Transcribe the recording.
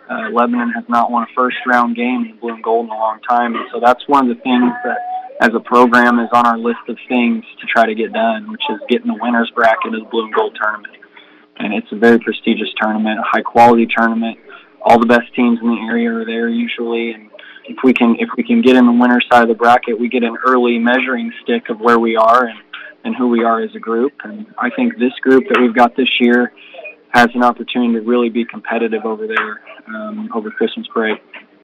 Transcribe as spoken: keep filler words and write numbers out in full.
Uh, Lebanon has not won a first-round game in the blue and gold in a long time, and so that's one of the things that, as a program, is on our list of things to try to get done, which is getting the winners bracket of the blue and gold tournament. And it's a very prestigious tournament, a high-quality tournament. All the best teams in the area are there usually, and if we can if we can get in the winner's side of the bracket, we get an early measuring stick of where we are and, and who we are as a group. And I think this group that we've got this year has an opportunity to really be competitive over there um, over Christmas break.